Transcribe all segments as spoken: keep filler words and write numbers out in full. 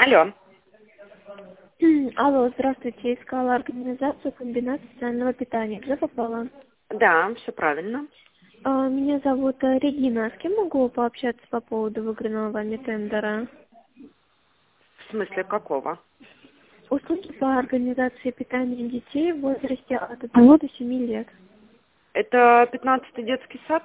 Алло. Алло, здравствуйте. Искала организацию комбинат социального питания. Где попала? Да, все правильно. А, Меня зовут э, Регина. С кем могу пообщаться по поводу выигранного вами тендера? В смысле какого? Услуги по организации питания детей в возрасте от одного до семи лет. Это пятнадцатый детский сад?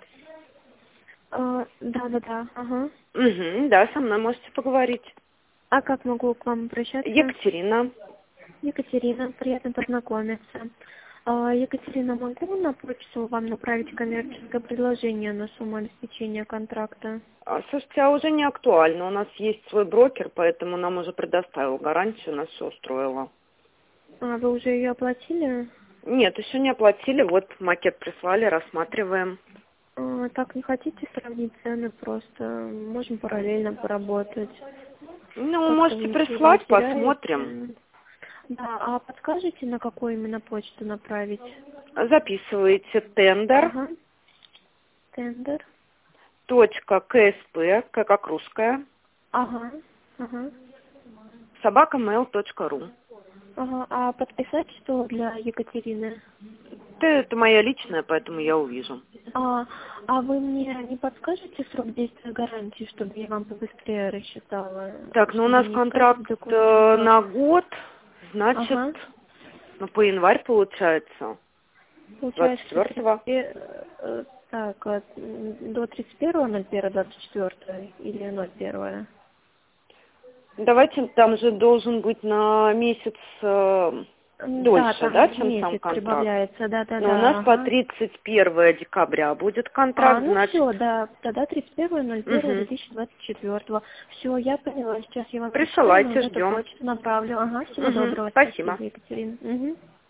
А, Да, да, да. Ага. Угу, да, со мной можете поговорить. А как могу к вам обращаться? Екатерина. Екатерина, приятно познакомиться. А, Екатерина, могу на почту вам направить коммерческое предложение на сумму обеспечения контракта? А, Слушайте, а уже не актуально. У нас есть свой брокер, поэтому нам уже предоставил гарантию, нас все устроило. А, вы уже ее оплатили? Нет, еще не оплатили. Вот макет прислали, рассматриваем. А, Так, не хотите сравнить цены просто? Можем параллельно поработать. Ну, Как-то вы можете ничего не прислать, посмотрим. теряете. Да, а подскажете, на какую именно почту направить? Записываете тендер, Ага, тендер. точка КСП, К как русская, Ага, ага. собака mail точка ру. Ага, а подписать что для Екатерины? Это, это моя личная, поэтому я увижу. А, а вы мне не подскажете срок действия гарантии, чтобы я вам побыстрее рассчитала? Так, ну у Чтобы нас не искать контракт э, документов. на год, значит, Ага. ну по январь получается, двадцать Получается, четвёртого. тридцать, э, так, э, м, до тридцать первого ноль первого двадцать четвёртого или ноль первого? Давайте, там же должен быть на месяц э, Да, дольше, да, там чем сам месяц контракт. прибавляется, Но у нас да-да-да, по ага. тридцать первое декабря будет А, контракт, ну значит, все, да, тогда тридцать первого ноль первого две угу. тысячи двадцать четвёртого. Все, я поняла, сейчас я вам рассчитаю, Присылайте, на эту ждем. почту направлю. Ага, всего Угу. доброго, Спасибо. спасибо, Екатерина. Угу.